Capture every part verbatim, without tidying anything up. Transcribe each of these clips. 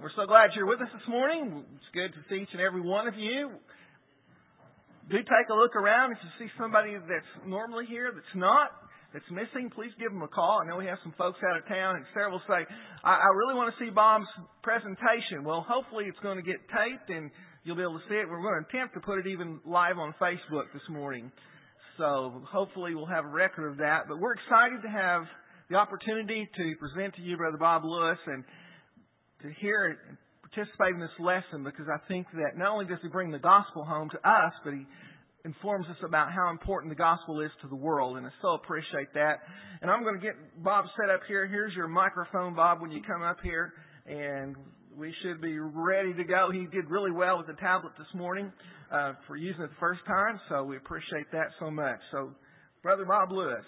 We're so glad you're with us this morning. It's good to see each and every one of you. Do take a look around. If you see somebody that's normally here that's not, that's missing, please give them a call. I know we have some folks out of town, and Sarah will say, I, I really want to see Bob's presentation. Well, hopefully it's going to get taped and you'll be able to see it. We're going to attempt to put it even live on Facebook this morning. So hopefully we'll have a record of that. But we're excited to have the opportunity to present to you Brother Bob Lewis and to hear and participate in this lesson, because I think that not only does he bring the gospel home to us, but he informs us about how important the gospel is to the world, and I so appreciate that. And I'm going to get Bob set up here. Here's your microphone, Bob, when you come up here, and we should be ready to go. He did really well with the tablet this morning uh, for using it the first time, so we appreciate that so much. So, Brother Bob Lewis.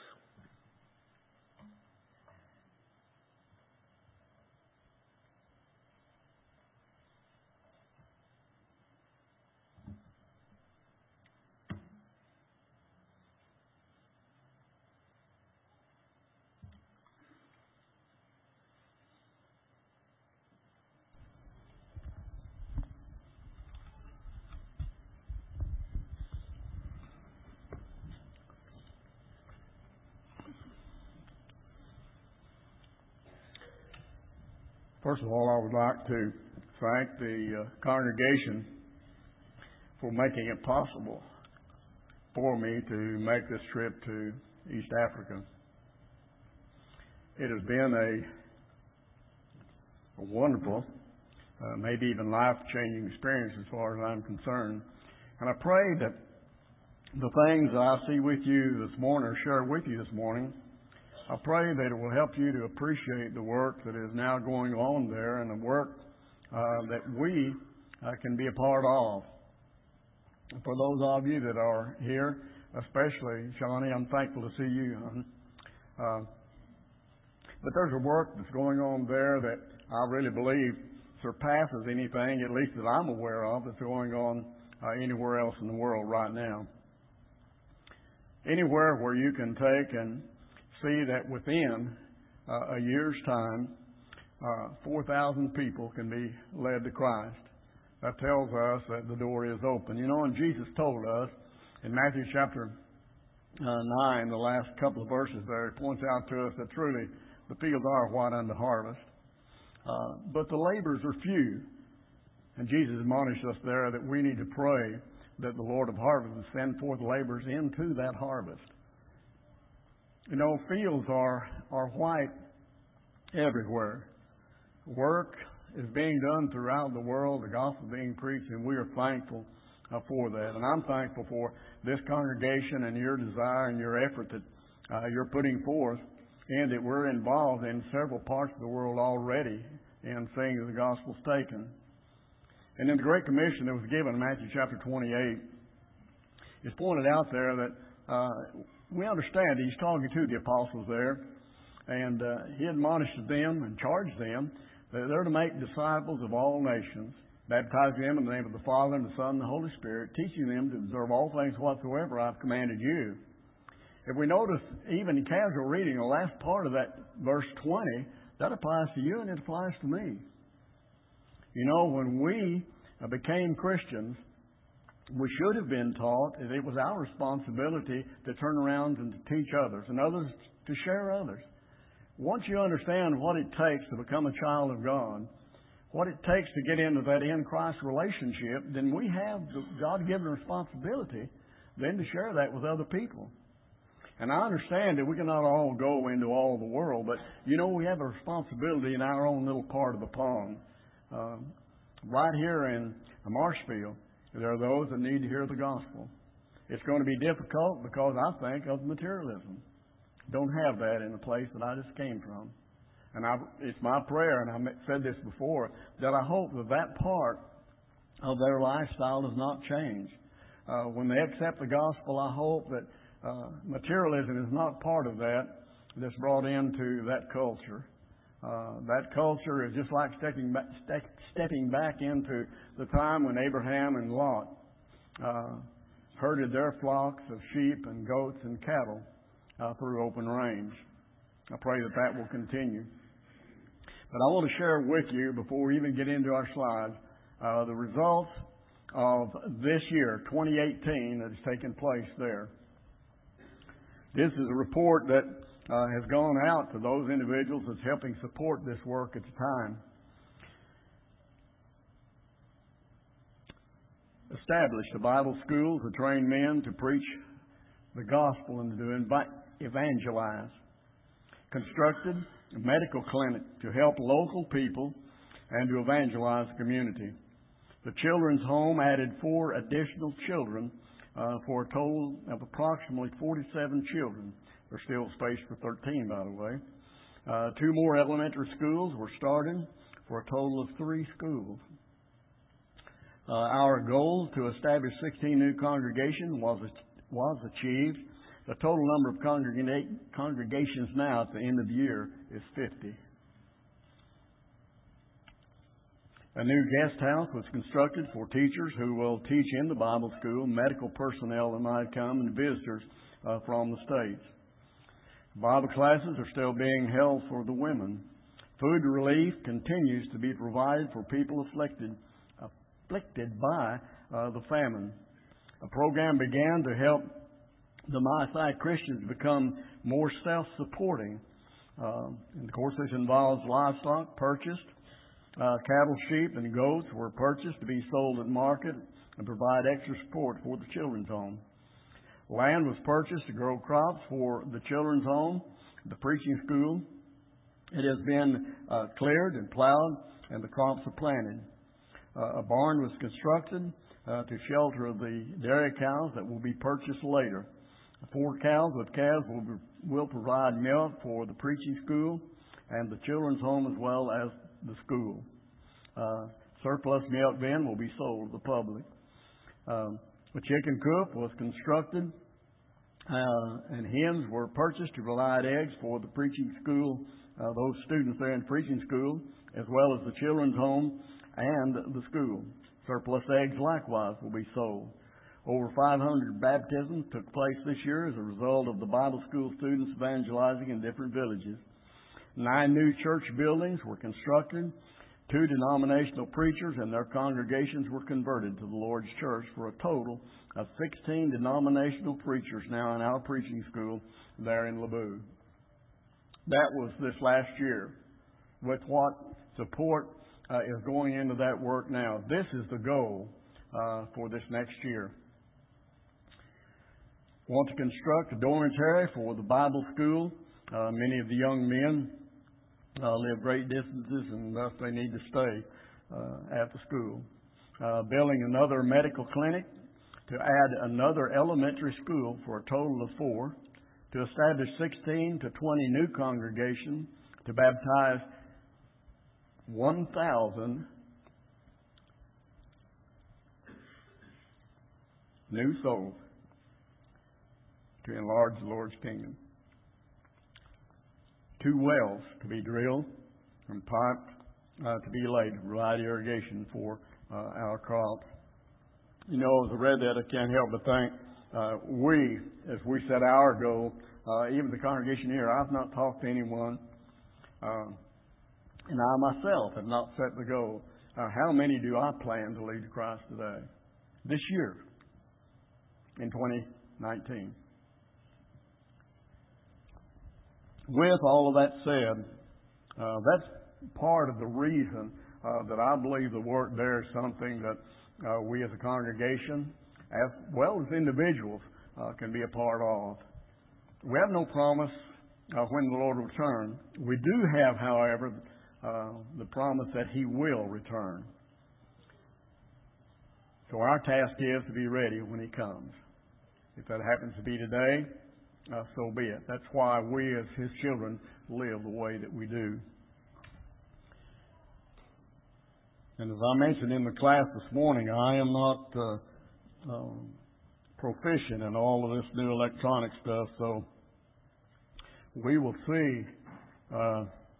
First of all, I would like to thank the uh, congregation for making it possible for me to make this trip to East Africa. It has been a, a wonderful, uh, maybe even life-changing experience as far as I'm concerned. And I pray that the things that I see with you this morning or share with you this morning, I pray that it will help you to appreciate the work that is now going on there and the work uh, that we uh, can be a part of. For those of you that are here, especially Shawnee, I'm thankful to see you. Uh, but there's a work that's going on there that I really believe surpasses anything, at least that I'm aware of, that's going on uh, anywhere else in the world right now. Anywhere where you can take and see that within uh, a year's time, uh, four thousand people can be led to Christ. That tells us that the door is open. You know, and Jesus told us in Matthew chapter uh, nine, the last couple of verses there, it points out to us that truly the fields are white unto harvest, uh, but the laborers are few. And Jesus admonished us there that we need to pray that the Lord of harvest will send forth laborers into that harvest. You know, fields are, are white everywhere. Work is being done throughout the world, the gospel being preached, and we are thankful uh, for that. And I'm thankful for this congregation and your desire and your effort that uh, you're putting forth, and that we're involved in several parts of the world already in seeing that the gospel's taken. And in the Great Commission that was given in Matthew chapter twenty-eight, it's pointed out there that uh, we understand he's talking to the apostles there, and uh, he admonished them and charged them that they're to make disciples of all nations, baptizing them in the name of the Father and the Son and the Holy Spirit, teaching them to observe all things whatsoever I've commanded you. If we notice, even in casual reading, the last part of that verse twenty, that applies to you and it applies to me. You know, when we became Christians, we should have been taught that it was our responsibility to turn around and to teach others, and others to share others. Once you understand what it takes to become a child of God, what it takes to get into that in Christ relationship, then we have the God-given responsibility then to share that with other people. And I understand that we cannot all go into all the world, but you know we have a responsibility in our own little part of the pond. Uh, right here in Marshfield, there are those that need to hear the gospel. It's going to be difficult because I think of materialism. Don't have that in the place that I just came from. And I, it's my prayer, and I've said this before, that I hope that that part of their lifestyle does not change. Uh, when they accept the gospel, I hope that uh, materialism is not part of that that's brought into that culture. Uh, that culture is just like stepping back, ste- stepping back into the time when Abraham and Lot uh, herded their flocks of sheep and goats and cattle uh, through open range. I pray that that will continue. But I want to share with you, before we even get into our slides, uh, the results of this year, twenty eighteen, that has taken place there. This is a report that uh, has gone out to those individuals that's helping support this work at the time. Established a Bible school to train men to preach the gospel and to evangelize. Constructed a medical clinic to help local people and to evangelize the community. The children's home added four additional children uh, for a total of approximately forty-seven children. There's still space for thirteen, by the way. Uh, two more elementary schools were started for a total of three schools. Uh, our goal to establish sixteen new congregations was, was achieved. The total number of congrega- congregations now at the end of the year is fifty. A new guest house was constructed for teachers who will teach in the Bible school, medical personnel that might come, and visitors uh, from the States. Bible classes are still being held for the women. Food relief continues to be provided for people afflicted, afflicted by uh, the famine. A program began to help the Maasai Christians become more self-supporting. Uh, and of course, this involves livestock purchased. Uh, cattle, sheep, and goats were purchased to be sold at market and provide extra support for the children's home. Land was purchased to grow crops for the children's home, the preaching school. It has been uh, cleared and plowed, and the crops are planted. Uh, a barn was constructed uh, to shelter the dairy cows that will be purchased later. Four cows with calves will, be, will provide milk for the preaching school and the children's home as well as the school. Uh, surplus milk then will be sold to the public. Um, a chicken coop was constructed uh, and hens were purchased to provide eggs for the preaching school, uh, those students there in the preaching school, as well as the children's home and the school. Surplus eggs likewise will be sold. Over five hundred baptisms took place this year as a result of the Bible school students evangelizing in different villages. Nine new church buildings were constructed. Two denominational preachers and their congregations were converted to the Lord's church for a total of sixteen denominational preachers now in our preaching school there in Lebu. That was this last year. With what support uh, is going into that work now. This is the goal uh, for this next year. Want to construct a dormitory for the Bible school. Uh, many of the young men Uh, live great distances, and thus they need to stay uh, at the school. Uh, building another medical clinic to add another elementary school for a total of four. To establish sixteen to twenty new congregations. To baptize one thousand new souls. To enlarge the Lord's kingdom. Two wells to be drilled and piped uh, to be laid to provide irrigation for uh, our crops. You know, as I read that, I can't help but think uh, we, as we set our goal, uh, even the congregation here, I've not talked to anyone, uh, and I myself have not set the goal. Uh, how many do I plan to lead to Christ today? This year, in twenty nineteen. With all of that said, uh, that's part of the reason uh, that I believe the work there is something that uh, we as a congregation, as well as individuals, uh, can be a part of. We have no promise uh, when the Lord will return. We do have, however, uh, the promise that He will return. So our task is to be ready when He comes. If that happens to be today, Uh, so be it. That's why we as His children live the way that we do. And as I mentioned in the class this morning, I am not uh, um, proficient in all of this new electronic stuff, so we will see uh,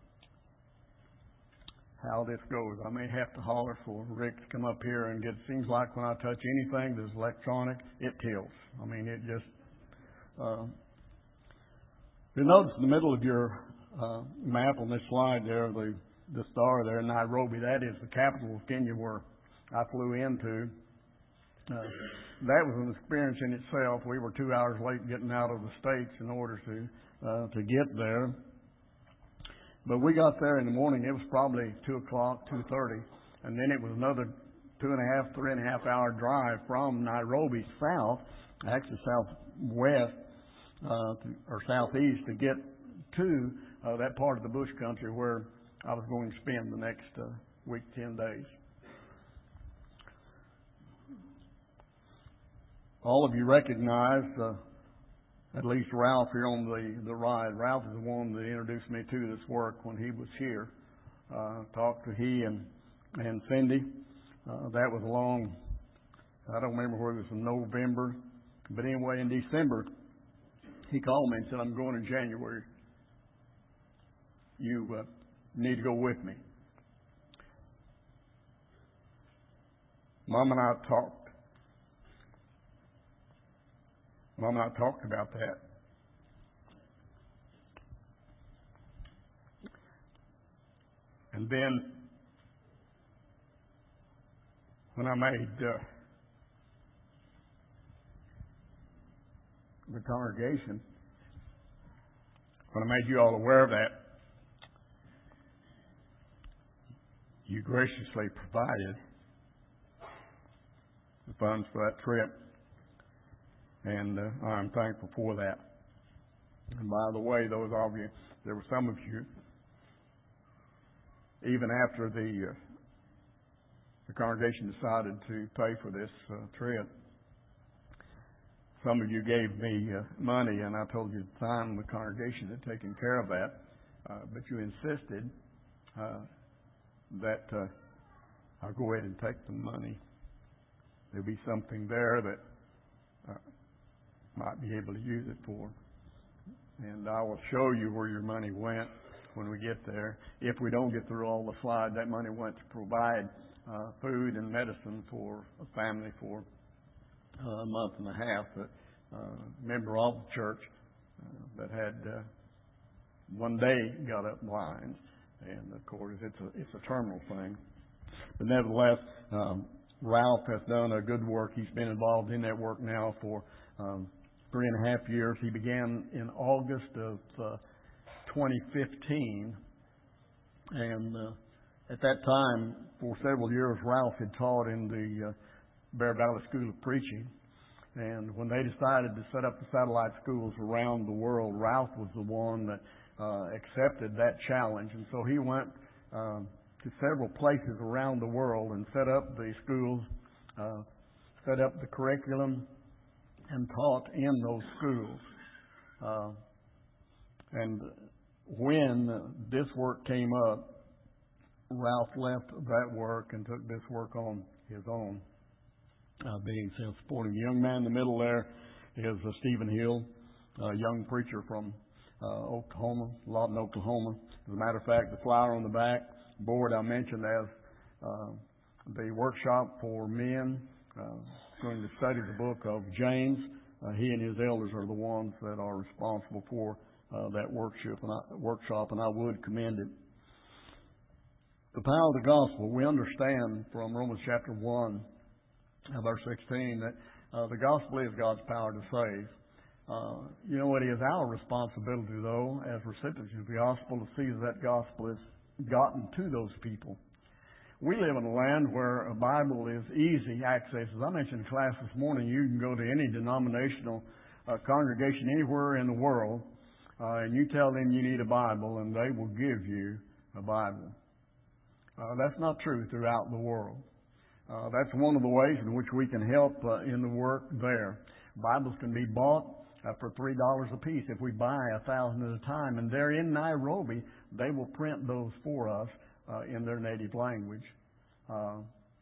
how this goes. I may have to holler for Rick to come up here and get, it seems like when I touch anything that's electronic, it tilts. I mean, it just... Uh, You'll notice in the middle of your uh, map on this slide there, the, the star there in Nairobi. That is the capital of Kenya, where I flew into. Uh, that was an experience in itself. We were two hours late getting out of the States in order to uh, to get there. But we got there in the morning. It was probably two o'clock, two thirty, and then it was another two and a half, three and a half hour drive from Nairobi south, actually southwest uh, to, or southeast, to get to uh, that part of the bush country where I was going to spend the next uh, week, ten days. All of you recognize, uh, at least Ralph here on the, the ride. Ralph is the one that introduced me to this work when he was here. Uh, talked to he and, and Cindy. Uh, that was along, I don't remember whether it was in November, but anyway, in December, he called me and said, I'm going in January. You uh, need to go with me. Mom and I talked. Mom and I talked about that. And then, when I made uh, the congregation, when I made you all aware of that, you graciously provided the funds for that trip. And uh, I'm thankful for that. And by the way, those of you, there were some of you, even after the uh, the congregation decided to pay for this uh, trip, some of you gave me uh, money, and I told you at the time the congregation had taken care of that. Uh, but you insisted uh, that uh, I'll go ahead and take the money. There'll be something there that uh, might be able to use it for. And I will show you where your money went when we get there. If we don't get through all the slides, that money went to provide uh, food and medicine for a family for uh, a month and a half. That uh, member of the church uh, that had uh, one day got up blind, and of course it's a it's a terminal thing. But nevertheless, um, Ralph has done a good work. He's been involved in that work now for um, three and a half years. He began in August of uh, twenty fifteen, and uh, at that time, for several years, Ralph had taught in the uh, Bear Valley School of Preaching. And when they decided to set up the satellite schools around the world, Ralph was the one that uh, accepted that challenge. And so he went uh, to several places around the world and set up the schools, uh, set up the curriculum, and taught in those schools. Uh, and when this work came up, Ralph left that work and took this work on his own, uh, being self-supporting. The young man in the middle there is uh, Stephen Hill, a young preacher from uh, Oklahoma, Lawton, Oklahoma. As a matter of fact, the flyer on the back board I mentioned as uh, the workshop for men uh, going to study the book of James. Uh, he and his elders are the ones that are responsible for uh, that workshop, and I, workshop, and I would commend it. The power of the gospel, we understand from Romans chapter one, uh, verse sixteen, that uh, the gospel is God's power to save. Uh, you know, it is our responsibility, though, as recipients of the gospel, to see that that gospel is gotten to those people. We live in a land where a Bible is easy access. As I mentioned in class this morning, you can go to any denominational uh, congregation anywhere in the world, uh, and you tell them you need a Bible, and they will give you a Bible. Uh, that's not true throughout the world. Uh, that's one of the ways in which we can help uh, in the work there. Bibles can be bought uh, for three dollars a piece if we buy a thousand at a time. And there in Nairobi, they will print those for us uh, in their native language. Uh,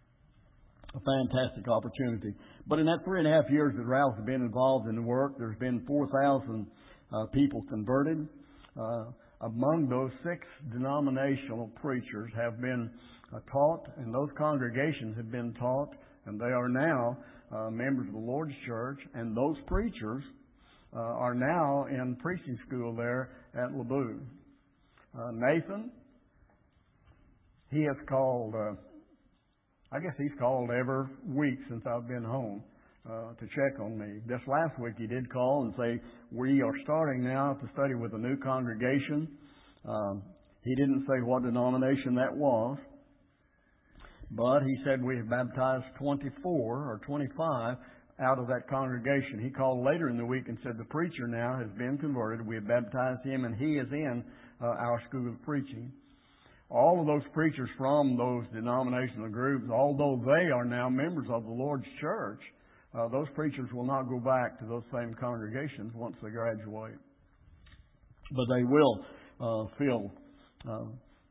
a fantastic opportunity. But in that three and a half years that Ralph has been involved in the work, there's been four thousand uh, people converted. Uh, Among those, six denominational preachers have been uh, taught, and those congregations have been taught, and they are now uh, members of the Lord's Church, and those preachers uh, are now in preaching school there at Labu. Uh, Nathan he has called, uh, I guess he's called every week since I've been home uh, to check on me. Just last week he did call and say, we are starting now to study with a new congregation. Um, he didn't say what denomination that was, but he said we have baptized twenty-four or twenty-five out of that congregation. He called later in the week and said the preacher now has been converted. We have baptized him and he is in uh, our school of preaching. All of those preachers from those denominational groups, although they are now members of the Lord's church, uh, those preachers will not go back to those same congregations once they graduate. But they will uh, fill uh,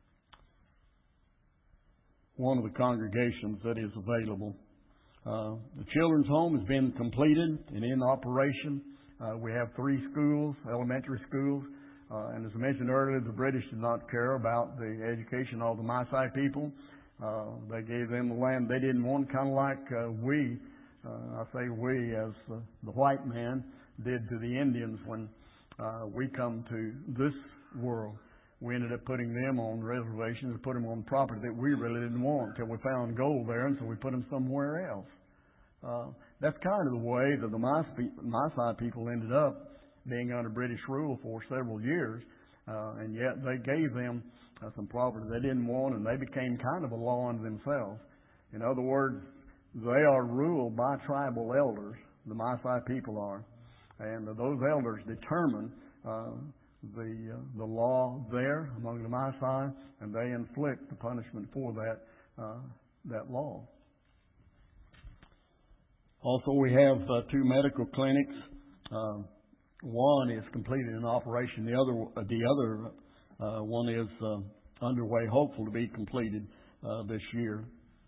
one of the congregations that is available. Uh, the children's home has been completed and in operation. Uh, we have three schools, elementary schools. Uh, and as I mentioned earlier, the British did not care about the education of the Maasai people. Uh, they gave them the land they didn't want, kind of like uh, we, uh, I say we as uh, the white man did to the Indians when uh, we come to this world. We ended up putting them on reservations and put them on property that we really didn't want until we found gold there, and so we put them somewhere else. Uh, that's kind of the way that the Maasai people ended up being under British rule for several years, uh, and yet they gave them uh, some property they didn't want, and they became kind of a law unto themselves. In other words, they are ruled by tribal elders, the Maasai people are, and uh, those elders determine uh, the uh, the law there among the Maasai, and they inflict the punishment for that uh, that law. Also, we have uh, two medical clinics. Uh, one is completed in operation. The other uh, the other uh, one is uh, underway, hopeful to be completed uh, this year.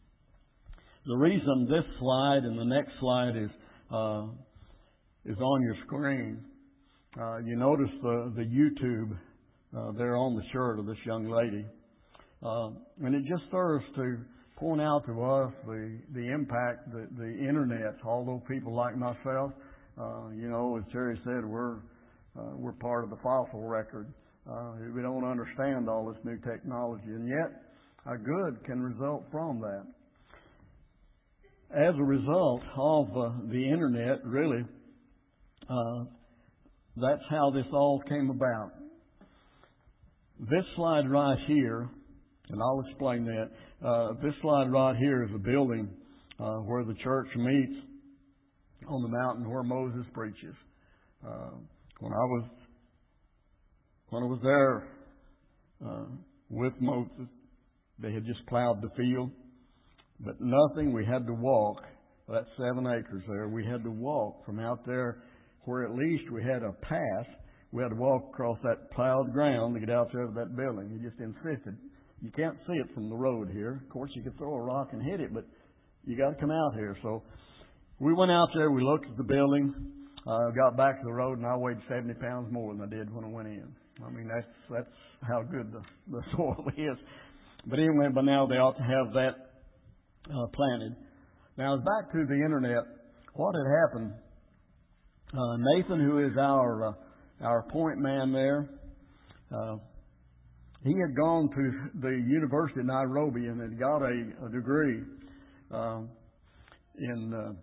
The reason this slide and the next slide is uh, is on your screen. Uh, you notice the, the YouTube uh, there on the shirt of this young lady. Uh, and it just serves to point out to us the, the impact that the Internet, although people like myself, uh, you know, as Terry said, we're, uh, we're part of the fossil record. Uh, we don't understand all this new technology, and yet a good can result from that. As a result of uh, the Internet, really, uh, that's how this all came about. This slide right here, and I'll explain that. Uh, this slide right here is a building uh, where the church meets on the mountain where Moses preaches. Uh, when I was when I was there uh, with Moses, they had just plowed the field, but nothing. We had to walk. That's seven acres there. We had to walk from out there, where at least we had a path. We had to walk across that plowed ground to get out there to that building. He just insisted. You can't see it from the road here. Of course, you could throw a rock and hit it, but you got to come out here. So we went out there. We looked at the building. Uh, got back to the road, and I weighed seventy pounds more than I did when I went in. I mean, that's that's how good the, the soil is. But anyway, by now they ought to have that uh, planted. Now, back to the Internet. What had happened? Uh, Nathan, who is our uh, our point man there, uh, he had gone to the University of Nairobi and had got a, a degree uh, in uh,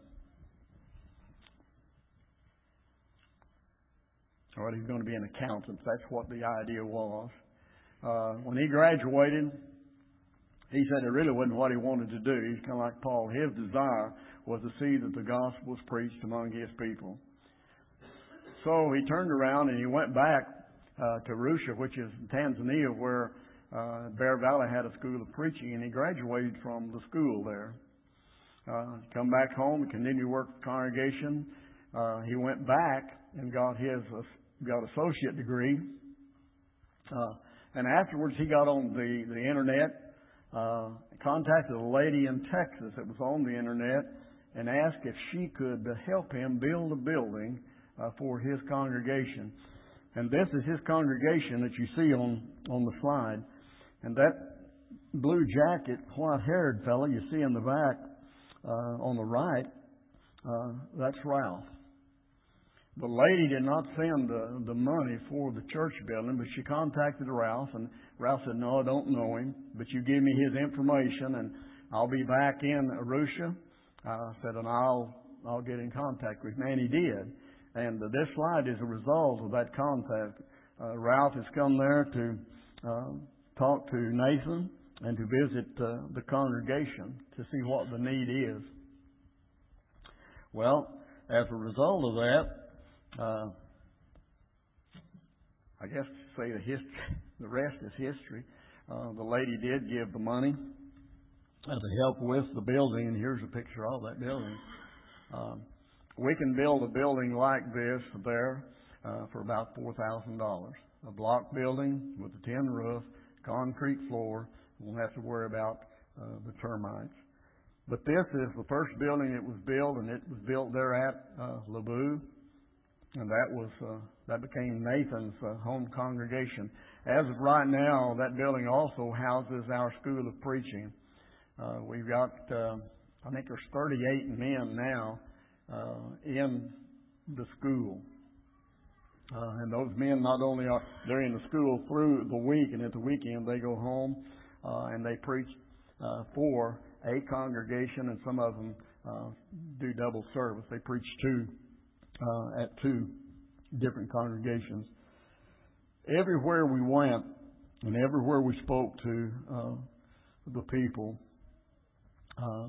well, he's going to be an accountant. That's what the idea was. Uh, when he graduated, he said it really wasn't what he wanted to do. He's kind of like Paul. His desire was to see that the gospel was preached among his people. So he turned around and he went back uh, to Arusha, which is Tanzania, where uh, Bear Valley had a school of preaching, and he graduated from the school there. Uh, come back home, continued to work with the congregation. Uh, he went back and got his uh, got associate degree. Uh, and afterwards, he got on the the internet, uh, contacted a lady in Texas that was on the internet, and asked if she could uh, help him build a building Uh, for his congregation. And this is his congregation that you see on, on the slide. And that blue jacket, white-haired fellow you see in the back uh, on the right, uh, that's Ralph. The lady did not send the, the money for the church building, but she contacted Ralph, and Ralph said, no, I don't know him, but you give me his information and I'll be back in Arusha. I said, and I'll, I'll get in contact with him. And he did. And uh, this slide is a result of that contact. Uh, Ralph has come there to uh, talk to Nathan and to visit uh, the congregation to see what the need is. Well, as a result of that, uh, I guess to say the history, the rest is history. Uh, the lady did give the money uh, to help with the building, and here's a picture of that building. Um, we can build a building like this there uh, for about four thousand dollars. A block building with a tin roof, concrete floor. We won't have to worry about uh, the termites. But this is the first building that was built, and it was built there at uh, Lebu, and that was uh, that became Nathan's uh, home congregation. As of right now, that building also houses our school of preaching. Uh, we've got, uh, I think there's thirty-eight men now uh, in the school. Uh, and those men not only are, they're in the school through the week, and at the weekend they go home uh, and they preach uh, for a congregation, and some of them uh, do double service. They preach two uh, at two different congregations. Everywhere we went and everywhere we spoke to uh, the people, uh,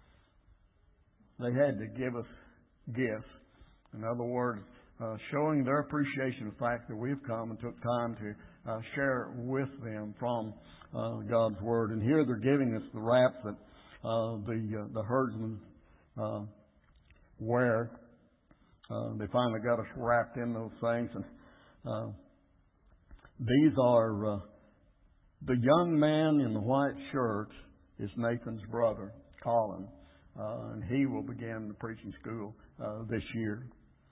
they had to give us gifts. In other words, uh, showing their appreciation of the fact that we've come and took time to uh, share with them from uh, God's Word. And here they're giving us the wraps that uh, the uh, the herdsmen uh, wear. Uh, they finally got us wrapped in those things. And uh, these are uh, the young man in the white shirt is Nathan's brother, Colin, uh, and he will begin the preaching school uh, this year.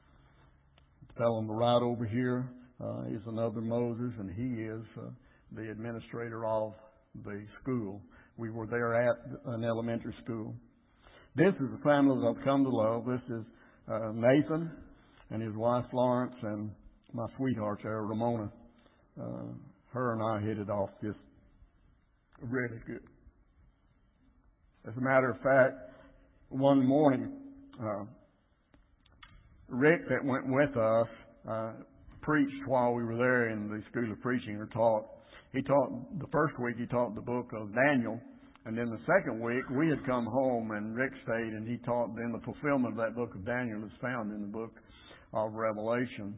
The fellow on the right over here uh, is another Moses, and he is uh, the administrator of the school. We were there at an elementary school. This is the family that I've come to love. This is uh, Nathan and his wife Florence and my sweetheart there, Ramona. Uh, her and I hit it off just really good. As a matter of fact, one morning, uh, Rick that went with us uh, preached while we were there in the School of Preaching, or taught. He taught, the first week he taught the book of Daniel, and then the second week we had come home and Rick stayed and he taught then the fulfillment of that book of Daniel is found in the book of Revelation.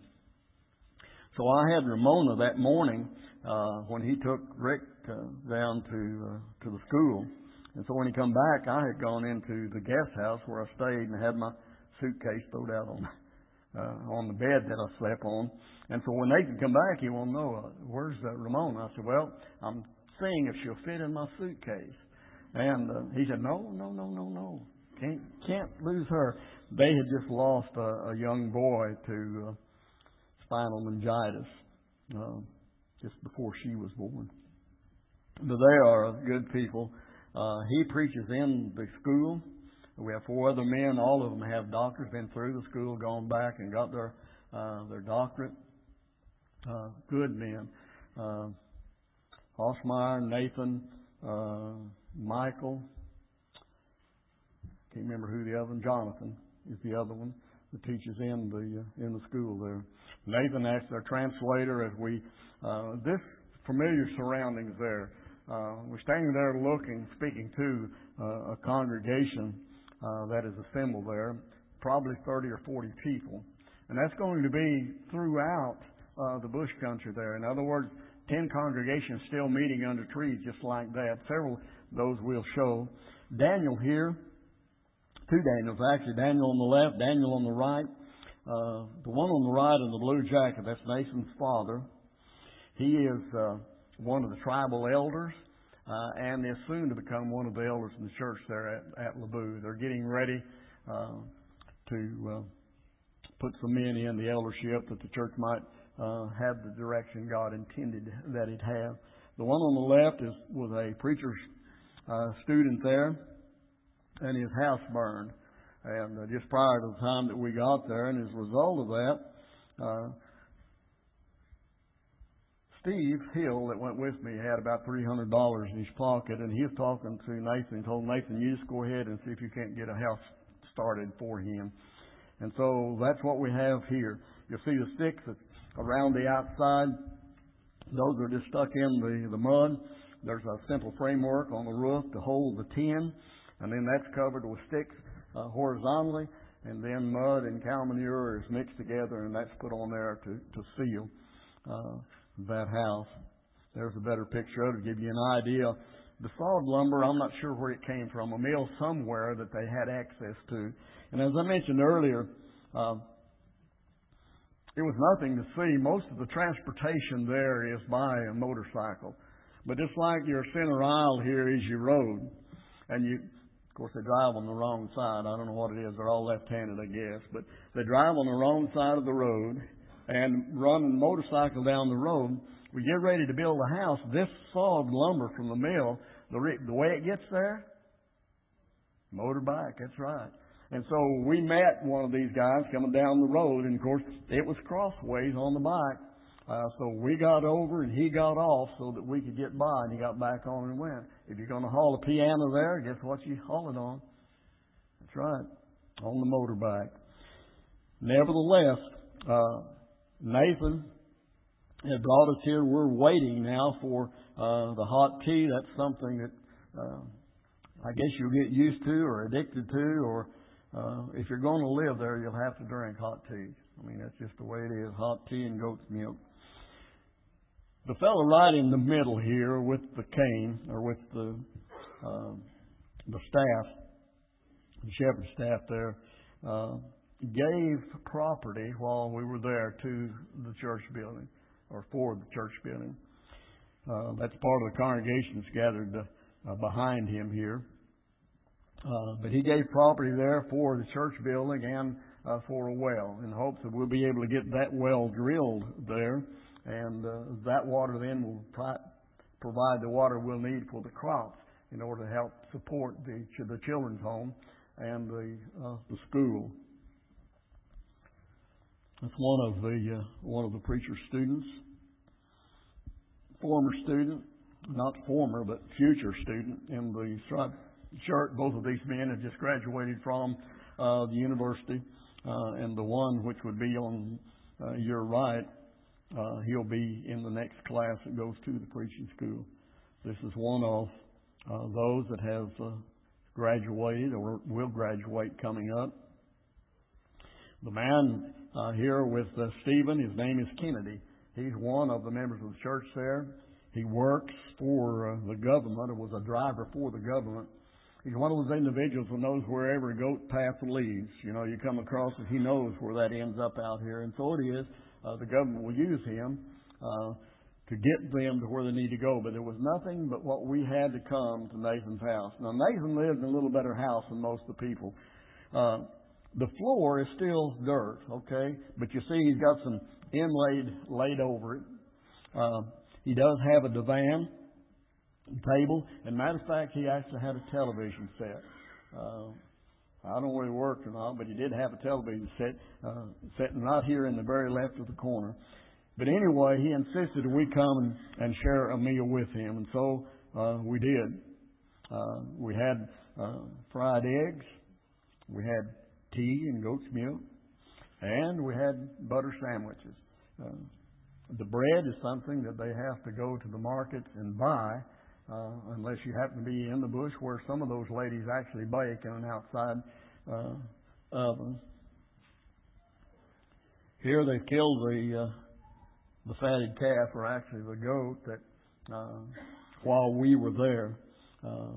So I had Ramona that morning uh, when he took Rick uh, down to uh, to the school. And so when he come back, I had gone into the guest house where I stayed and had my suitcase thrown out on uh, on the bed that I slept on. And so when Nathan come back, he wanted to know, uh, where's uh, Ramona? I said, well, I'm seeing if she'll fit in my suitcase. And uh, he said, no, no, no, no, no. Can't, can't lose her. They had just lost a, a young boy to uh, spinal meningitis uh, just before she was born. But they are good people. Uh, he preaches in the school. We have four other men. All of them have doctors, been through the school, gone back and got their uh, their doctorate. Uh, good men. Uh, Osmeyer, Nathan, uh, Michael. Can't remember who the other one. Jonathan is the other one that teaches in the uh, in the school there. Nathan acts their translator as we uh, this familiar surroundings there. Uh, we're standing there looking, speaking to uh, a congregation uh, that is assembled there, probably thirty or forty people. And that's going to be throughout uh, the bush country there. In other words, ten congregations still meeting under trees just like that. Several of those we'll show. Daniel here, two Daniels actually, Daniel on the left, Daniel on the right. Uh, the one on the right in the blue jacket, that's Nathan's father. He is uh, one of the tribal elders, uh, and is soon to become one of the elders in the church there at, at Lebu. They're getting ready uh, to uh, put some men in the eldership that the church might uh, have the direction God intended that it have. The one on the left is was a preacher's uh, student there, and his house burned. And uh, just prior to the time that we got there, and as a result of that, uh, Steve Hill, that went with me, had about three hundred dollars in his pocket, and he was talking to Nathan and told Nathan, you just go ahead and see if you can't get a house started for him. And so that's what we have here. You'll see the sticks around the outside. Those are just stuck in the, the mud. There's a simple framework on the roof to hold the tin, and then that's covered with sticks uh, horizontally, and then mud and cow manure is mixed together, and that's put on there to, to seal uh, that house. There's a better picture of it to give you an idea. The solid lumber, I'm not sure where it came from, a mill somewhere that they had access to. And as I mentioned earlier, uh, it was nothing to see. Most of the transportation there is by a motorcycle. But just like your center aisle here is your road, and you, of course, they drive on the wrong side. I don't know what it is. They're all left-handed, I guess. But they drive on the wrong side of the road and run a motorcycle down the road. We get ready to build a house. This sawed lumber from the mill, the, re- the way it gets there, motorbike, that's right. And so we met one of these guys coming down the road, and of course it was crossways on the bike. Uh, so we got over and he got off so that we could get by, and he got back on and went. If you're going to haul a piano there, guess what you haul it on? That's right, on the motorbike. Nevertheless, uh, Nathan had brought us here. We're waiting now for uh, the hot tea. That's something that uh, I guess you'll get used to or addicted to, or uh, if you're going to live there, you'll have to drink hot tea. I mean, that's just the way it is, hot tea and goat's milk. The fellow right in the middle here with the cane, or with the uh, the staff, the shepherd staff there, uh, gave property while we were there to the church building, or for the church building. Uh, that's part of the congregation that's gathered uh, behind him here. Uh, but he gave property there for the church building and uh, for a well, in hopes that we'll be able to get that well drilled there, and uh, that water then will pri- provide the water we'll need for the crops in order to help support the the children's home and the uh, the school. That's one of the uh, one of the preacher's students, former student, not former but future student in the striped shirt. Both of these men have just graduated from uh, the university, uh, and the one which would be on uh, your right, uh, he'll be in the next class that goes to the preaching school. This is one of uh, those that have uh, graduated or will graduate coming up. The man uh, here with uh, Stephen, his name is Kennedy. He's one of the members of the church there. He works for uh, the government, or was a driver for the government. He's one of those individuals who knows where every goat path leads. You know, you come across it, he knows where that ends up out here. And so it is, uh, the government will use him uh, to get them to where they need to go. But there was nothing but what we had to come to Nathan's house. Now, Nathan lives in a little better house than most of the people. Uh, the floor is still dirt, okay? But you see he's got some inlaid laid over it. Uh, he does have a divan table, and matter of fact, he actually had a television set. Uh, I don't know where he worked or not, but he did have a television set, uh, sitting right here in the very left of the corner. But anyway, he insisted that we come and, and share a meal with him, and so uh, we did. Uh, we had uh, fried eggs, we had tea and goat's milk, and we had butter sandwiches. Uh, the bread is something that they have to go to the markets and buy, Uh, unless you happen to be in the bush where some of those ladies actually bake in an outside uh, oven. Here they've killed the uh, the fatted calf, or actually the goat, that uh, while we were there. Uh,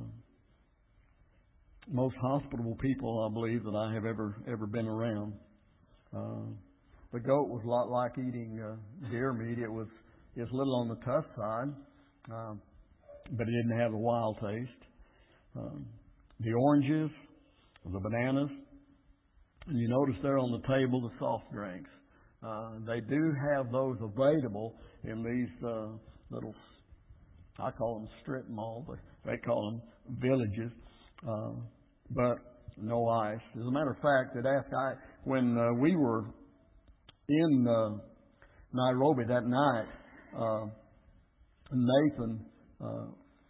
most hospitable people, I believe, that I have ever ever been around. Uh, the goat was a lot like eating uh, deer meat. It was it was a little on the tough side. Uh, but it didn't have a wild taste. Um, the oranges, the bananas, and you notice there on the table the soft drinks. Uh, they do have those available in these uh, little, I call them strip malls, but they call them villages, uh, but no ice. As a matter of fact, that after I, when uh, we were in uh, Nairobi that night, uh, Nathan, uh,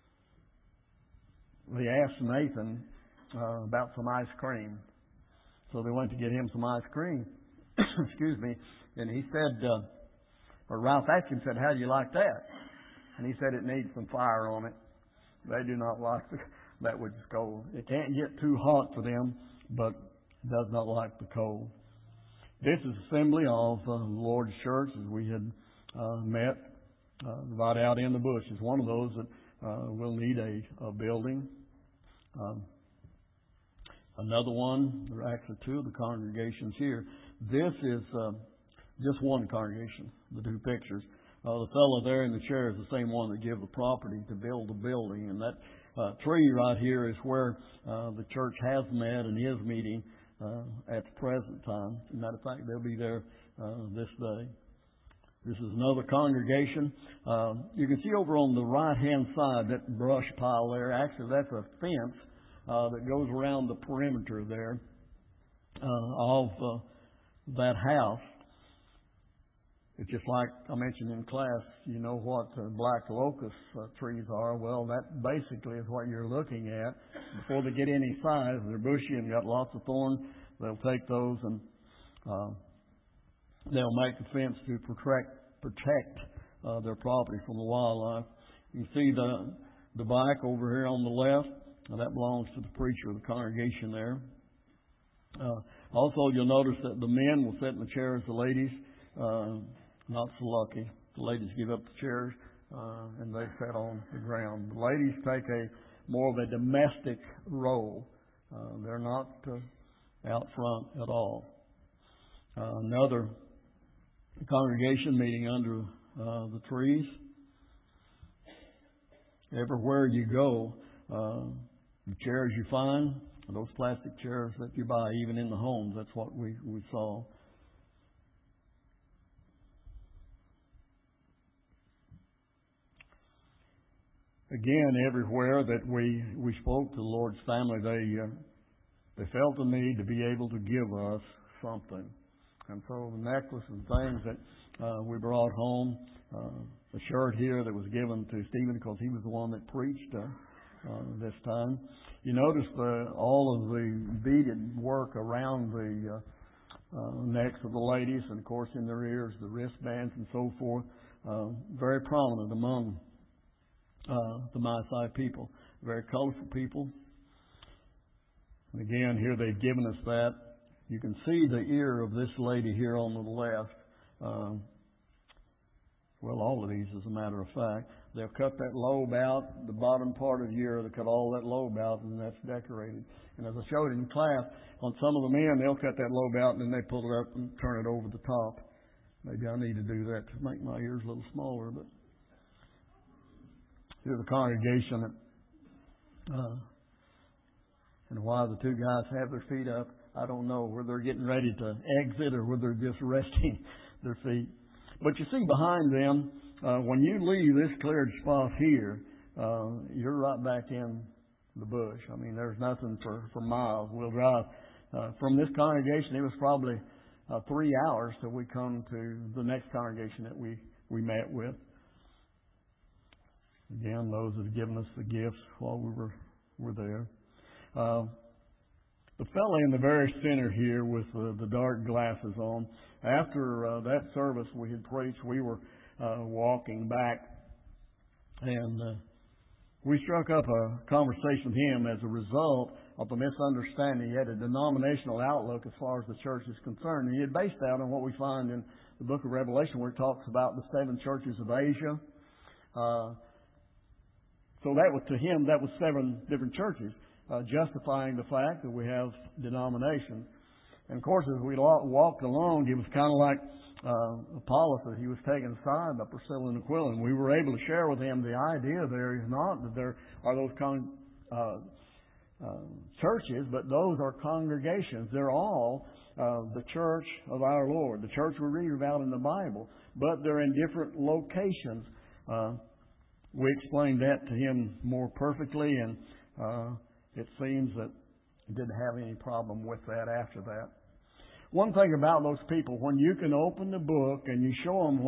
they asked Nathan uh, about some ice cream. So they went to get him some ice cream. Excuse me. And he said, uh, or Ralph Atkins said, "How do you like that?" And he said, "It needs some fire on it." They do not like the, that which is cold. It can't get too hot for them, but does not like the cold. This is assembly of uh, the Lord's church as we had uh, met uh, right out in the bush. It's one of those that uh, will need a, a building. Um, another one, there are actually two of the congregations here. This is uh, just one congregation, the two pictures. Uh, the fellow there in the chair is the same one that gave the property to build the building. And that uh, tree right here is where uh, the church has met and is meeting uh, at the present time. As a matter of fact, they'll be there uh, this day. This is another congregation. Uh, you can see over on the right-hand side, that brush pile there. Actually, that's a fence uh, that goes around the perimeter there uh, of uh, that house. It's just like I mentioned in class, you know what uh, black locust uh, trees are. Well, that basically is what you're looking at. Before they get any size, they're bushy and got lots of thorns. They'll take those and uh, they'll make the fence to protect protect uh, their property from the wildlife. You see the the bike over here on the left. Now, that belongs to the preacher of the congregation there. Uh, also, you'll notice that the men will sit in the chairs. The ladies, uh, not so lucky. The ladies give up the chairs uh, and they sit on the ground. The ladies take a more of a domestic role. Uh, they're not uh, out front at all. Uh, another congregation meeting under uh, the trees. Everywhere you go, uh, the chairs you find, those plastic chairs that you buy, even in the homes, that's what we, we saw. Again, everywhere that we, we spoke to the Lord's family, they uh, they felt the need to be able to give us something. And so the necklace and things that uh, we brought home, uh, a shirt here that was given to Stephen because he was the one that preached uh, uh, this time. You notice the, all of the beaded work around the uh, uh, necks of the ladies, and of course in their ears, the wristbands and so forth, uh, very prominent among uh, the Maasai people. Very colorful people. And again, here they've given us that. You can see the ear of this lady here on the left. Um, well, all of these, as a matter of fact. They'll cut that lobe out, the bottom part of the ear, they cut all that lobe out, and that's decorated. And as I showed in class, on some of the men, they'll cut that lobe out, and then they pull it up and turn it over the top. Maybe I need to do that to make my ears a little smaller, but here's the congregation that, uh, and why the two guys have their feet up, I don't know, whether they're getting ready to exit or whether they're just resting their feet. But you see behind them, uh, when you leave this cleared spot here, uh, you're right back in the bush. I mean, there's nothing for, for miles. We'll drive uh, from this congregation. It was probably uh, three hours till we come to the next congregation that we, we met with. Again, those that have given us the gifts while we were, were there. Uh, The fellow in the very center here with uh, the dark glasses on, after uh, that service we had preached, we were uh, walking back, and uh, we struck up a conversation with him as a result of a misunderstanding. He had a denominational outlook as far as the church is concerned, and he had based that on what we find in the book of Revelation, where it talks about the seven churches of Asia. Uh, so that was, to him, that was seven different churches. Uh, justifying the fact that we have denominations. And of course, as we walked along, it was kind of like uh, Apollos, that he was taken aside by Priscilla and Aquila. And we were able to share with him the idea there is not that there are those con- uh, uh, churches, but those are congregations. They're all uh, the church of our Lord, the church we read about in the Bible, but they're in different locations. Uh, we explained that to him more perfectly, and uh, it seems that he didn't have any problem with that after that. One thing about those people, when you can open the book and you show them what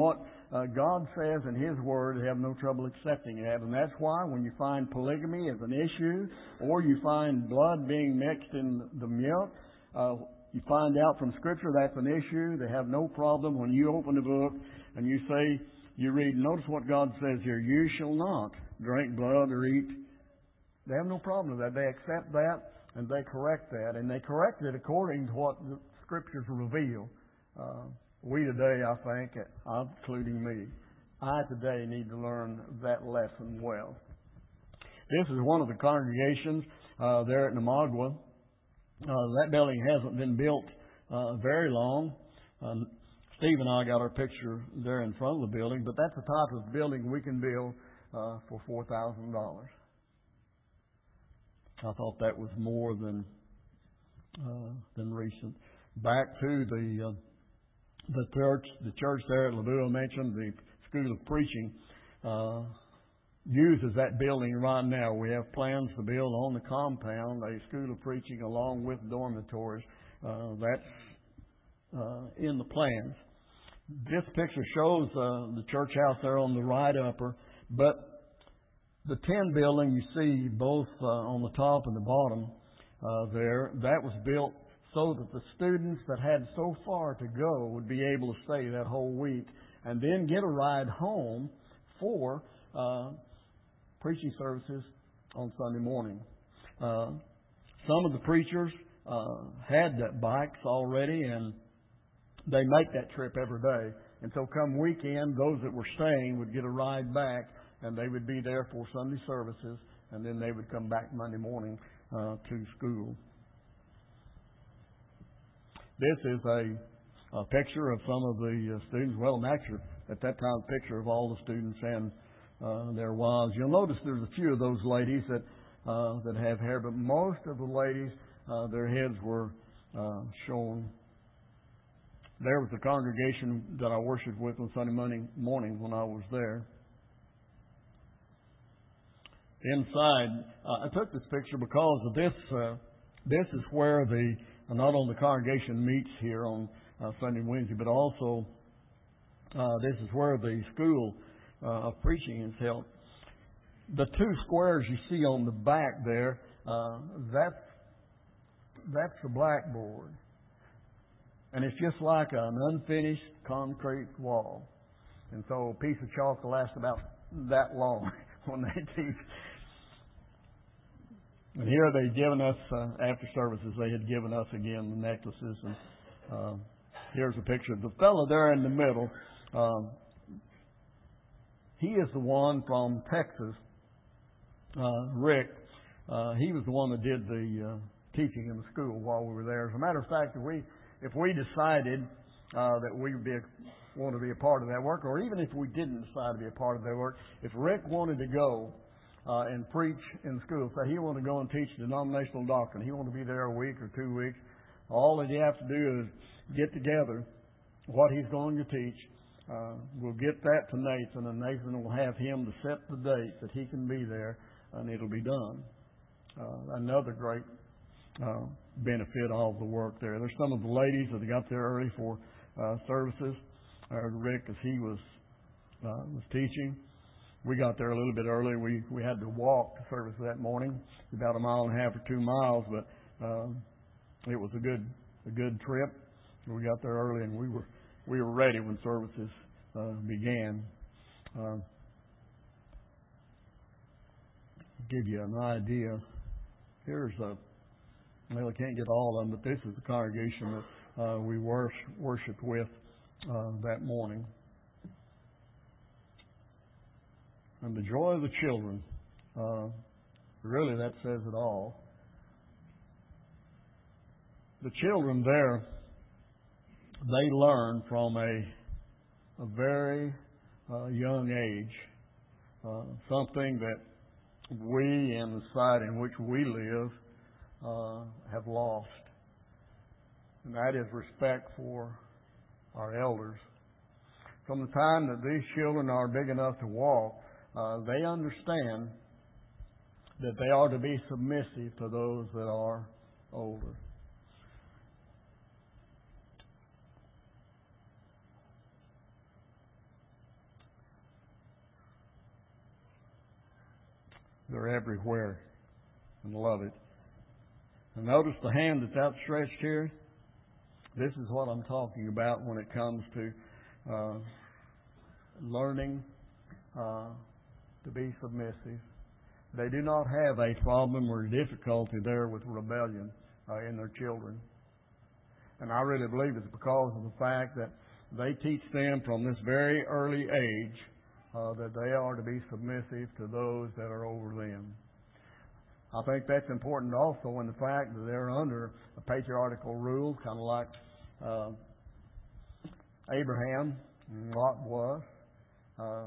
uh, God says in His Word, have no trouble accepting that. And that's why when you find polygamy as an issue, or you find blood being mixed in the milk, uh, you find out from Scripture that's an issue. They have no problem when you open the book and you say, you read, notice what God says here, you shall not drink blood or eat. They have no problem with that. They accept that and they correct that. And they correct it according to what the Scriptures reveal. Uh, we today, I think, including me, I today need to learn that lesson well. This is one of the congregations uh, there at Namagua. Uh, that building hasn't been built uh, very long. Uh, Steve and I got our picture there in front of the building, but that's the type of building we can build uh, for four thousand dollars. I thought that was more than uh, than recent. Back to the uh, the church, the church there at Labuo mentioned the School of Preaching uh, uses that building right now. We have plans to build on the compound a School of Preaching along with dormitories. Uh, that's uh, in the plans. This picture shows uh, the church house there on the right upper, but the tin building you see both uh, on the top and the bottom uh, there, that was built so that the students that had so far to go would be able to stay that whole week and then get a ride home for uh, preaching services on Sunday morning. Uh, some of the preachers uh, had that bikes already, and they make that trip every day. And so come weekend, those that were staying would get a ride back, and they would be there for Sunday services, and then they would come back Monday morning uh, to school. This is a, a picture of some of the uh, students. Well, actually, at that time, a picture of all the students and uh, their wives. You'll notice there's a few of those ladies that uh, that have hair, but most of the ladies, uh, their heads were uh, shown. There was the congregation that I worshiped with on Sunday morning, morning when I was there. Inside, uh, I took this picture because of this. Uh, this is where the uh, not only the congregation meets here on uh, Sunday and Wednesday, but also uh, this is where the school uh, of preaching is held. The two squares you see on the back there, uh, that's that's the blackboard. And it's just like an unfinished concrete wall. And so a piece of chalk will last about that long when they teach. And here they've given us, uh, after services, they had given us again the necklaces. And uh, here's a picture of the fellow there in the middle. Um, he is the one from Texas, uh, Rick. Uh, he was the one that did the uh, teaching in the school while we were there. As a matter of fact, if we If we decided uh, that we would be a, want to be a part of that work, or even if we didn't decide to be a part of that work, if Rick wanted to go uh, and preach in school, say he wanted to go and teach denominational doctrine, he wanted to be there a week or two weeks, all that you have to do is get together what he's going to teach. Uh, we'll get that to Nathan, and Nathan will have him to set the date that he can be there, and it'll be done. Uh, another great Uh, benefit of the work there. There's some of the ladies that got there early for uh, services. Uh, Rick, as he was uh, was teaching, we got there a little bit early. We we had to walk to service that morning, about a mile and a half or two miles, but uh, it was a good a good trip. We got there early, and we were we were ready when services uh, began. Uh, give you an idea. Here's a Well, I can't get all of them, but this is the congregation that uh, we worship, worshiped with uh, that morning. And the joy of the children, uh, really that says it all. The children there, they learn from a, a very uh, young age uh, something that we in the society in which we live Uh, have lost, and that is respect for our elders. From the time that these children are big enough to walk, uh, they understand that they are to be submissive to those that are older. They're everywhere and love it. And notice the hand that's outstretched here. This is what I'm talking about when it comes to uh, learning uh, to be submissive. They do not have a problem or difficulty there with rebellion uh, in their children. And I really believe it's because of the fact that they teach them from this very early age uh, that they are to be submissive to those that are over them. I think that's important also in the fact that they're under a patriarchal rule, kind of like uh, Abraham and Lot was. Uh,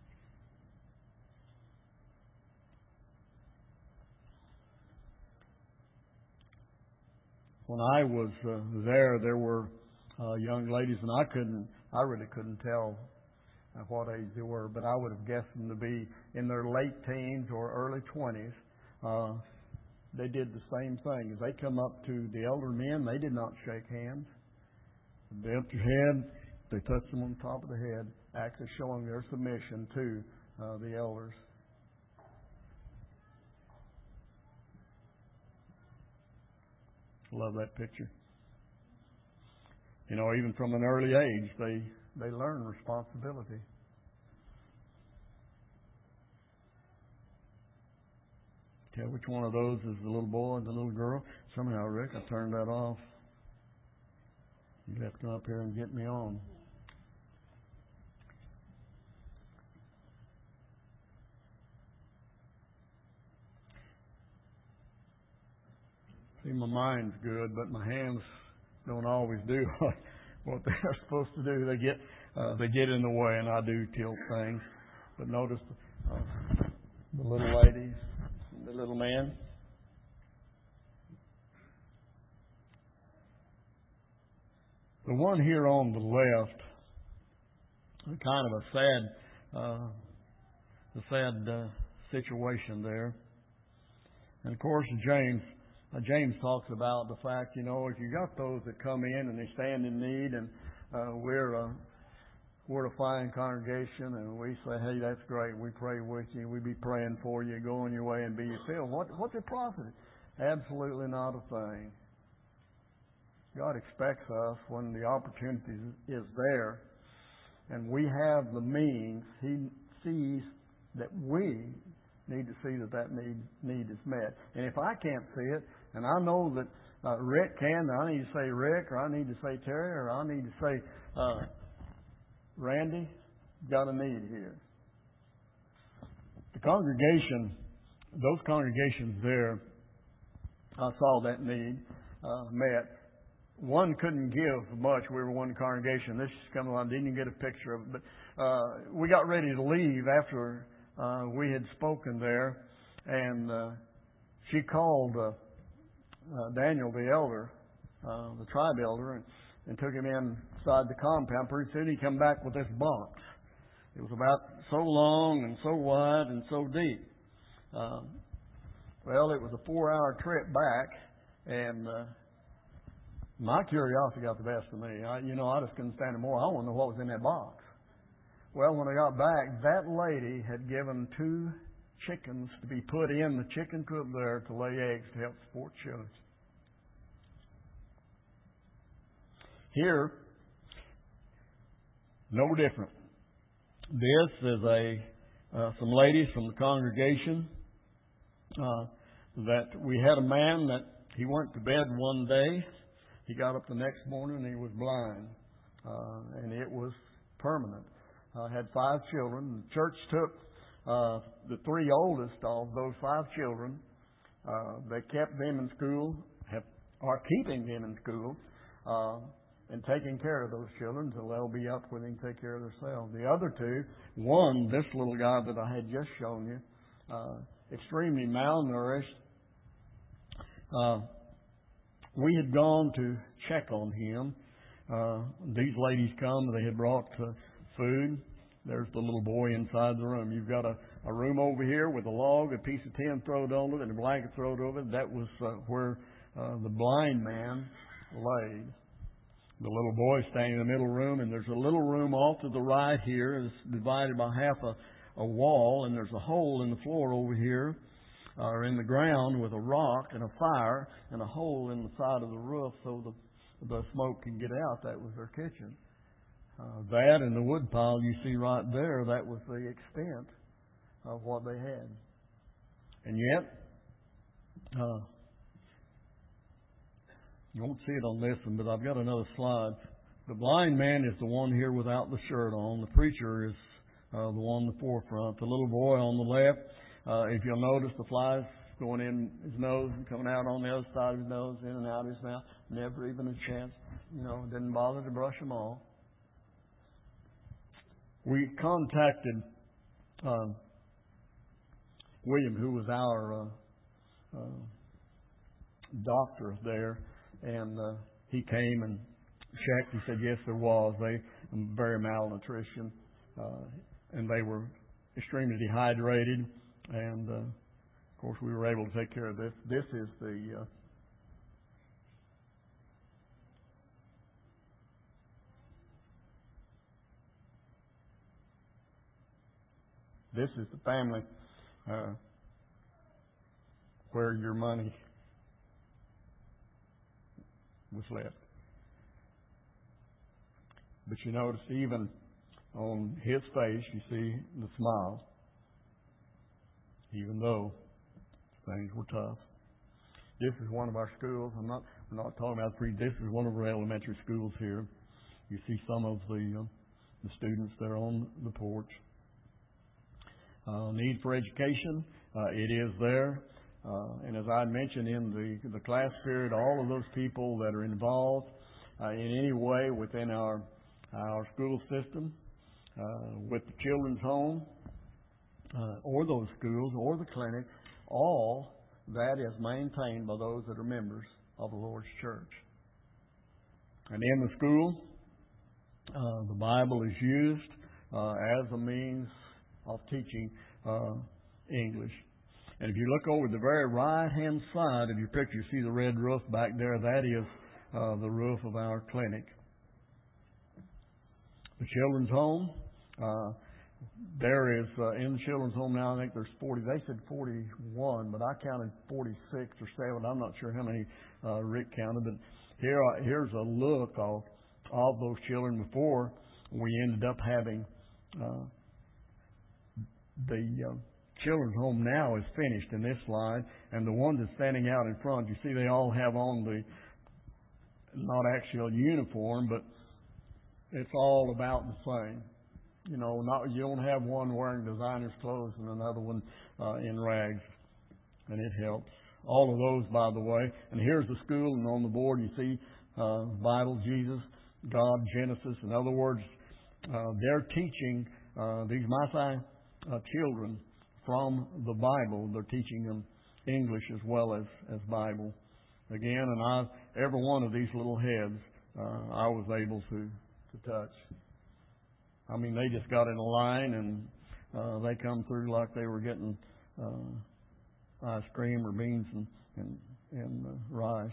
when I was uh, there, there were uh, young ladies, and I couldn't, I really couldn't tell uh, what age they were, but I would have guessed them to be in their late teens or early twenties. Uh, they did the same thing. As they come up to the elder men, they did not shake hands. They bent their head, they touched them on the top of the head, actually showing their submission to uh, the elders. Love that picture. You know, even from an early age, they, they learn responsibility. Tell which one of those is the little boy and the little girl. Somehow, Rick, I turned that off. You have to come up here and get me on. See, my mind's good, but my hands don't always do what they're supposed to do. They get uh, they get in the way, and I do tilt things. But notice uh, the little ladies, the little man. The one here on the left, kind of a sad, uh, a sad uh, situation there. And of course, James. Uh, James talks about the fact, you know, if you got those that come in and they stand in need, and uh, we're a we're a fine congregation, and we say, hey, that's great. We pray with you. We be praying for you. Go on your way and be filled. What what's it profit? Absolutely not a thing. God expects us when the opportunity is there, and we have the means. He sees that we need to see that that need need is met. And if I can't see it, and I know that uh, Rick can, I need to say Rick, or I need to say Terry, or I need to say uh, Randy, got a need here. The congregation, those congregations there, I saw that need uh, met. One couldn't give much. We were one congregation. This is coming along. Didn't get a picture of it, but uh, we got ready to leave after uh, we had spoken there, and uh, she called uh, uh, Daniel, the elder, uh, the tribe elder, and, and took him inside the compound. Pretty soon he came back with this box. It was about so long and so wide and so deep. Uh, well, it was a four-hour trip back, and uh, my curiosity got the best of me. I, you know, I just couldn't stand it more. I want to know what was in that box. Well, when I got back, that lady had given two chickens to be put in the chicken coop there to lay eggs to help support children. Here, no different. This is a uh, some ladies from the congregation uh, that we had a man that he went to bed one day. He got up the next morning and he was blind, uh, and it was permanent. Uh, had five children. The church took uh, the three oldest of those five children. Uh, they kept them in school, have, are keeping them in school, uh, and taking care of those children until they'll be up when they can take care of themselves. The other two, one, this little guy that I had just shown you, uh, extremely malnourished. Uh, we had gone to check on him. Uh, these ladies come. They had brought uh, food. There's the little boy inside the room. You've got a, a room over here with a log, a piece of tin thrown over it, and a blanket thrown over it. That was uh, where uh, the blind man laid. The little boy standing in the middle room, and there's a little room off to the right here. It's divided by half a, a wall, and there's a hole in the floor over here. or in the ground with a rock and a fire and a hole in the side of the roof so the, the smoke can get out. That was their kitchen. Uh, that and the wood pile you see right there, that was the extent of what they had. And yet, uh, you won't see it on this one, but I've got another slide. The blind man is the one here without the shirt on. The preacher is uh, the one in the forefront. The little boy on the left, uh, if you'll notice, the flies going in his nose and coming out on the other side of his nose, in and out of his mouth. Never even a chance, you know, didn't bother to brush them off. We contacted uh, William, who was our uh, uh, doctor there, and uh, he came and checked. He said, yes, there was. They um, very malnutrition, uh, and they were extremely dehydrated. And, uh, of course, we were able to take care of this. This is the... Uh, this is the family uh, where your money was left. But you notice even on his face, you see the smile, even though things were tough. This is one of our schools. I'm not, I'm not talking about three. This is one of our elementary schools here. You see some of the, uh, the students there on the porch. Uh, need for education, uh, it is there. Uh, and as I mentioned in the, the class period, all of those people that are involved uh, in any way within our our school system, uh, with the children's home, uh, or those schools, or the clinic, all that is maintained by those that are members of the Lord's church. And in the school, uh, the Bible is used uh, as a means of teaching uh, English. And if you look over the very right-hand side of your picture, you see the red roof back there. That is uh, the roof of our clinic. The children's home, uh, there is, uh, in the children's home now, I think there's forty. They said forty-one, but I counted forty-six or seven. I'm not sure how many uh, Rick counted, but here, uh, here's a look of, of those children before we ended up having uh, the uh, children's home now is finished in this slide, and the one that's standing out in front, you see they all have on the, not actual uniform, but it's all about the same. You know, not you don't have one wearing designer's clothes and another one uh, in rags, and it helps. All of those, by the way. And here's the school, and on the board you see uh, Bible, Jesus, God, Genesis. In other words, uh, they're teaching uh, these Maasai uh, children from the Bible. They're teaching them English as well as, as Bible. Again, and I, every one of these little heads, uh, I was able to, to touch. I mean, they just got in a line and uh, they come through like they were getting uh, ice cream or beans and, and, and uh, rice.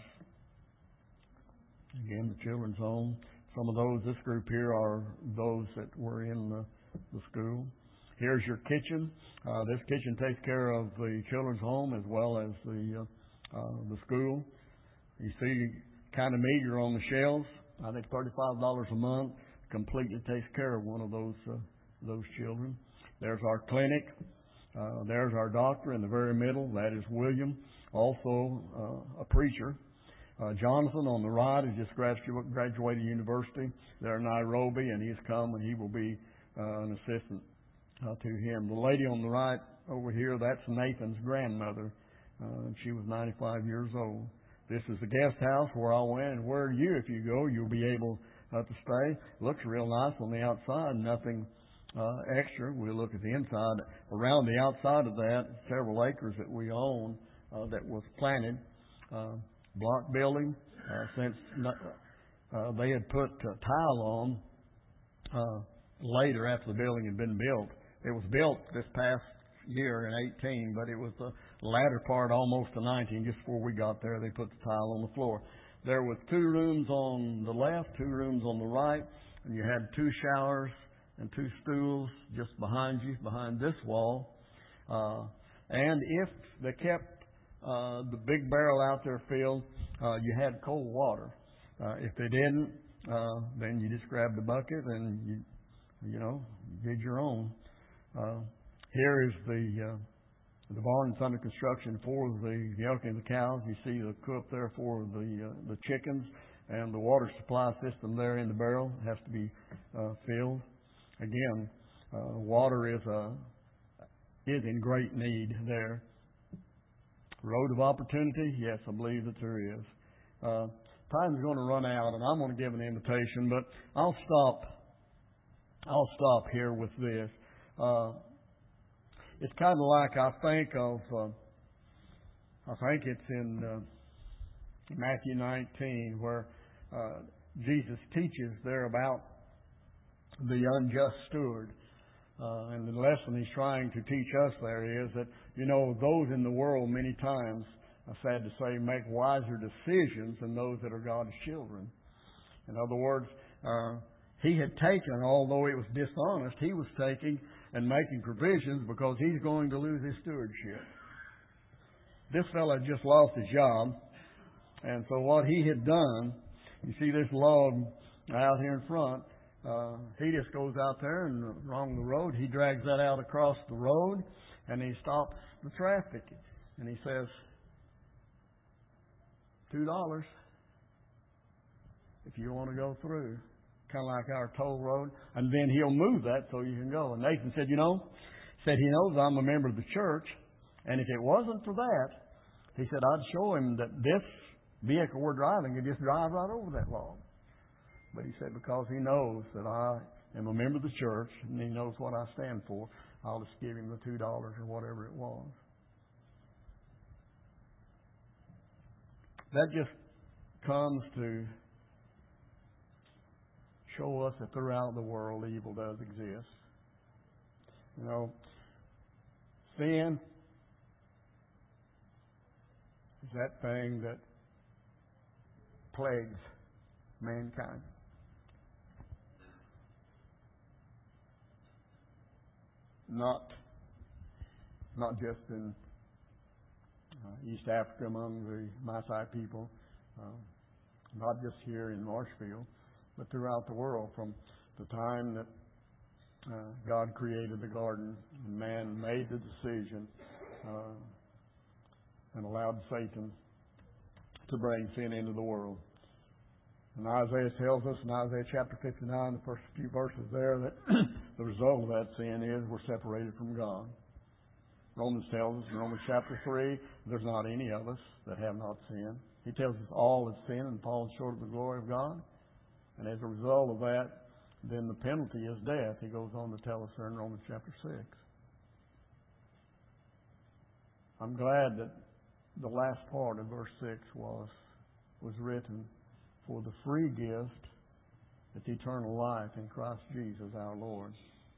Again, the children's home. Some of those, this group here, are those that were in the, the school. Here's your kitchen. Uh, this kitchen takes care of the children's home as well as the uh, uh, the school. You see, kind of meager on the shelves. I think thirty-five dollars a month completely takes care of one of those uh, those children. There's our clinic. Uh, there's our doctor in the very middle. That is William, also uh, a preacher. Uh, Jonathan on the right has just graduated, graduated university there in Nairobi, and he's come and he will be uh, an assistant uh, to him. The lady on the right over here, that's Nathan's grandmother. Uh, she was ninety-five years old. This is the guest house where I went, and where you, if you go, you'll be able uh, to stay. Looks real nice on the outside, nothing uh, extra. We'll look at the inside. Around the outside of that, several acres that we own uh, that was planted. Uh, block building. Uh, since uh, they had put uh, tile on uh, later after the building had been built. It was built this past year in eighteen, but it was the latter part almost to nineteen. Just before we got there, they put the tile on the floor. There was two rooms on the left, two rooms on the right, and you had two showers and two stools just behind you, behind this wall. Uh, And if they kept uh, the big barrel out there filled, uh, you had cold water. Uh, if they didn't, uh, then you just grabbed the bucket and you, you know, did your own. Uh, here is the uh, the barn that's under construction for the milking of the cows. You see the coop there for the uh, the chickens, and the water supply system there in the barrel has to be uh, filled. Again, uh, water is a is in great need there. Road of opportunity, yes, I believe that there is. Uh, time's going to run out, and I'm going to give an invitation, but I'll stop. I'll stop here with this. Uh, it's kind of like I think of. Uh, I think it's in uh, Matthew nineteen where uh, Jesus teaches there about the unjust steward. Uh, and the lesson he's trying to teach us there is that, you know, those in the world many times, uh, sad to say, make wiser decisions than those that are God's children. In other words, uh, he had taken, although it was dishonest, he was taking and making provisions because he's going to lose his stewardship. This fellow had just lost his job, and so what he had done, you see this log out here in front, Uh, he just goes out there and along the road, he drags that out across the road and he stops the traffic and he says, two dollars if you want to go through. Kind of like our toll road. And then he'll move that so you can go. And Nathan said, you know, said he knows I'm a member of the church, and if it wasn't for that, he said, I'd show him that this vehicle we're driving could just drive right over that log. But he said, because he knows that I am a member of the church and he knows what I stand for, I'll just give him the two dollars or whatever it was. That just comes to show us that throughout the world evil does exist. You know, sin is that thing that plagues mankind. Not, not just in uh, East Africa among the Maasai people, uh, not just here in Marshfield, but throughout the world. From the time that uh, God created the garden, and man made the decision uh, and allowed Satan to bring sin into the world. And Isaiah tells us in Isaiah chapter fifty-nine, the first few verses there, that the result of that sin is we're separated from God. Romans tells us in Romans chapter three, there's not any of us that have not sinned. He tells us all have sinned and fallen short of the glory of God. And as a result of that, then the penalty is death. He goes on to tell us there in Romans chapter six. I'm glad that the last part of verse six was, was written, for the free gift is eternal life in Christ Jesus our Lord.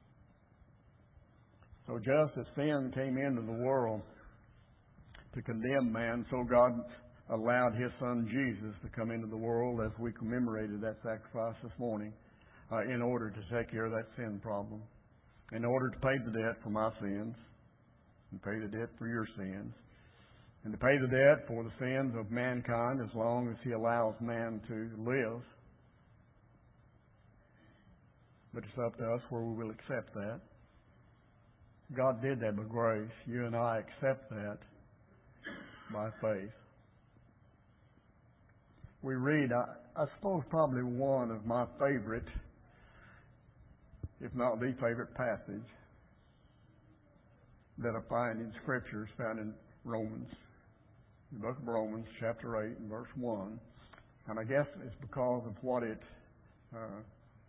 So just as sin came into the world to condemn man, so God allowed His Son Jesus to come into the world as we commemorated that sacrifice this morning uh, in order to take care of that sin problem, in order to pay the debt for my sins and pay the debt for your sins, and to pay the debt for the sins of mankind as long as He allows man to live. But it's up to us where we will accept that. God did that by grace. You and I accept that by faith. We read, I, I suppose probably one of my favorite, if not the favorite passage that I find in Scripture is found in Romans. The book of Romans, chapter eight, and verse one. And I guess it's because of what it uh,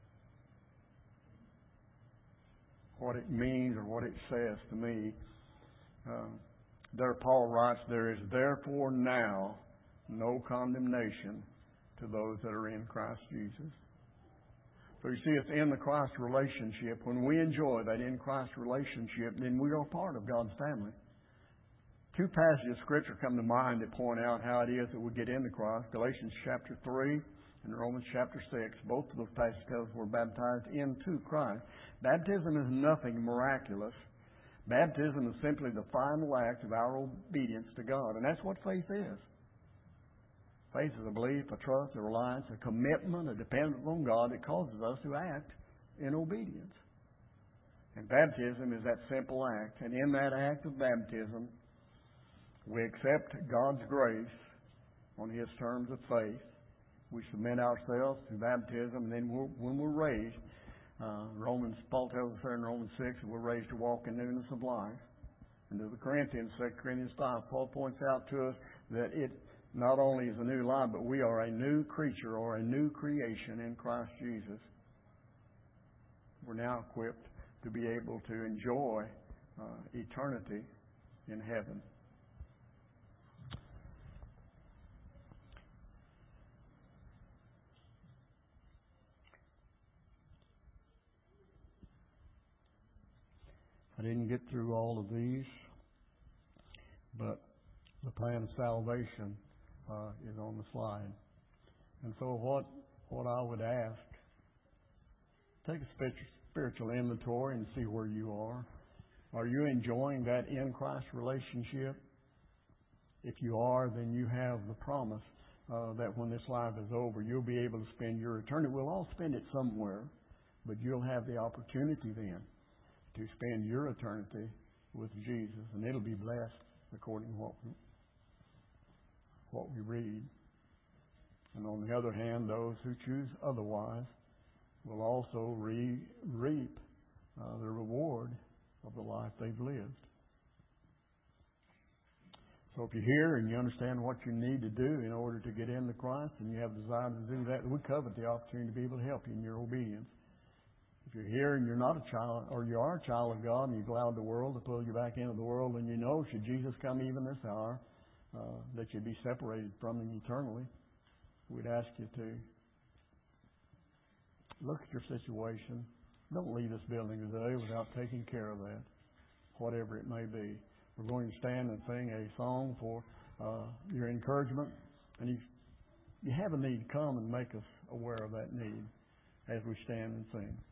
what it means or what it says to me. Uh, there Paul writes, there is therefore now no condemnation to those that are in Christ Jesus. So you see, it's in the Christ relationship. When we enjoy that in Christ relationship, then we are part of God's family. Two passages of Scripture come to mind that point out how it is that we get into Christ. Galatians chapter three and Romans chapter six. Both of those passages tell us we're baptized into Christ. Baptism is nothing miraculous, Baptism is simply the final act of our obedience to God, and that's what faith is. Faith is a belief, a trust, a reliance, a commitment, a dependence on God that causes us to act in obedience. And baptism is that simple act. And in that act of baptism, we accept God's grace on His terms of faith. We submit ourselves to baptism, and then we're, when we're raised, uh, Romans, Paul tells us there in Romans six, that we're raised to walk in newness of life. And to the Corinthians, Second Corinthians five, Paul points out to us that it not only is a new life, but we are a new creature or a new creation in Christ Jesus. We're now equipped to be able to enjoy uh, eternity in heaven. I didn't get through all of these, but the plan of salvation uh, is on the slide. And so what, what I would ask, take a spiritual inventory and see where you are. Are you enjoying that in Christ relationship? If you are, then you have the promise uh, that when this life is over, you'll be able to spend your eternity. We'll all spend it somewhere, but you'll have the opportunity then to spend your eternity with Jesus, and it'll be blessed according to what we, what we read. And on the other hand, those who choose otherwise will also re, reap uh, the reward of the life they've lived. So if you're here and you understand what you need to do in order to get into Christ, and you have a desire to do that, we covet the opportunity to be able to help you in your obedience. If you're here and you're not a child, or you are a child of God, and you've allowed the world to pull you back into the world, and you know, should Jesus come even this hour, uh, that you'd be separated from Him eternally, we'd ask you to look at your situation. Don't leave this building today without taking care of that, whatever it may be. We're going to stand and sing a song for uh, your encouragement. And if you have a need, come and make us aware of that need as we stand and sing.